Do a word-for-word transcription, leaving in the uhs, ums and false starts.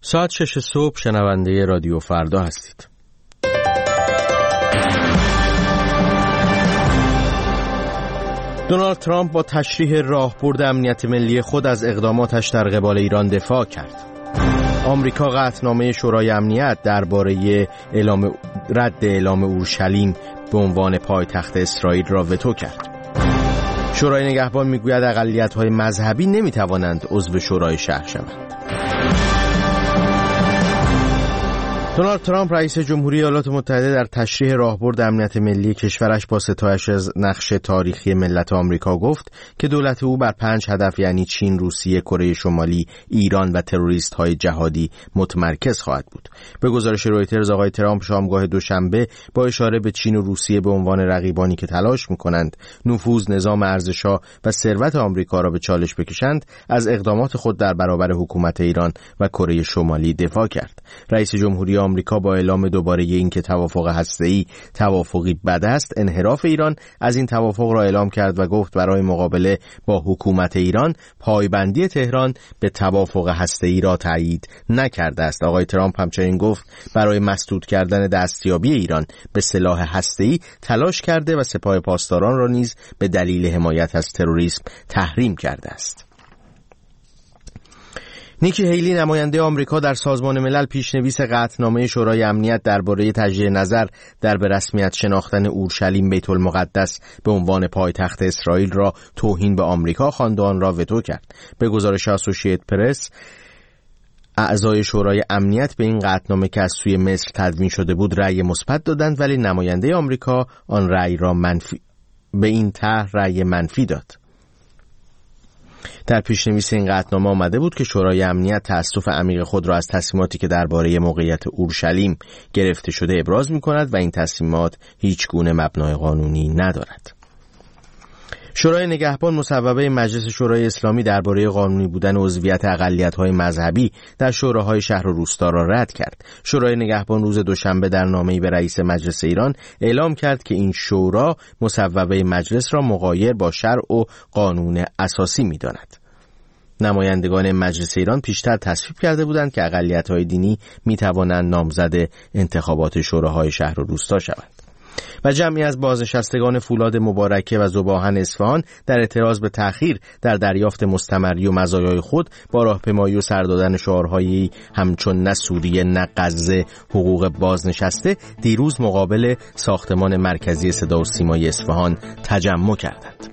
ساعت شش صبح شنونده رادیو فردا هستید. دونالد ترامپ با تشریح راهبرد امنیت ملی خود از اقداماتش در قبال ایران دفاع کرد. آمریکا قطعنامه شورای امنیت درباره اعلام رد اعلام اورشلیم به عنوان پایتخت اسرائیل را وتو کرد. شورای نگهبان میگوید اقلیت‌های مذهبی نمیتوانند عضو شورای شهر شوند. دونالد ترامپ رئیس جمهوری ایالات متحده در تشریح راهبرد امنیت ملی کشورش با ستایش از نقش تاریخی ملت آمریکا گفت که دولت او بر پنج هدف یعنی چین، روسیه، کره شمالی، ایران و تروریست‌های جهادی متمرکز خواهد بود. به گزارش رویترز آقای ترامپ شامگاه دوشنبه با اشاره به چین و روسیه به عنوان رقیبانی که تلاش می‌کنند نفوذ، نظام ارزش‌ها و ثروت آمریکا را به چالش بکشند، از اقدامات خود در برابر حکومت ایران و کره شمالی دفاع کرد. رئیس جمهوری آمریکا با اعلام دوباره این که توافق هسته‌ای توافقی بد است، انحراف ایران از این توافق را اعلام کرد و گفت برای مقابله با حکومت ایران پایبندی تهران به توافق هسته‌ای را تایید نکرده است. آقای ترامپ همچنین گفت برای مسدود کردن دستیابی ایران به سلاح هسته‌ای تلاش کرده و سپاه پاسداران را نیز به دلیل حمایت از تروریسم تحریم کرده است. نیکی هیلی نماینده آمریکا در سازمان ملل پیشنویس قطعنامه شورای امنیت درباره تجدید نظر در به رسمیت شناختن اورشلیم بیت المقدس به عنوان پایتخت اسرائیل را توهین به آمریکا خواند و آن را وتو کرد. به گزارش اسوسییتد پرس، اعضای شورای امنیت به این قطعنامه که از سوی مصر تدوین شده بود رأی مثبت دادند، ولی نماینده آمریکا آن رأی را منفی به این طرح رأی منفی داد. در پیشنویس این قطعنامه آمده بود که شورای امنیت تأسف عمیق خود را از تصمیماتی که درباره موقعیت اورشلیم گرفته شده ابراز می‌کند و این تصمیمات هیچ گونه مبنای قانونی ندارد. شورای نگهبان مصوبه مجلس شورای اسلامی درباره قانونی بودن عضویت اقلیت‌های مذهبی در شوراهای شهر و روستا را رد کرد. شورای نگهبان روز دوشنبه در نامه‌ای به رئیس مجلس ایران اعلام کرد که این شورا مصوبه مجلس را مغایر با شرع و قانون اساسی می‌داند. نمایندگان مجلس ایران پیشتر تصویب کرده بودند که اقلیت‌های دینی می‌توانند نامزد انتخابات شوراهای شهر و روستا شوند. و جمعی از بازنشستگان فولاد مبارکه و ذوباهن اصفهان در اعتراض به تأخیر در دریافت مستمری و مزایای خود با راهپیمایی و سر دادن شعارهایی همچون نه سوریه نه غزه، حقوق بازنشسته، دیروز مقابل ساختمان مرکزی صدا و سیمای اصفهان تجمع کردند.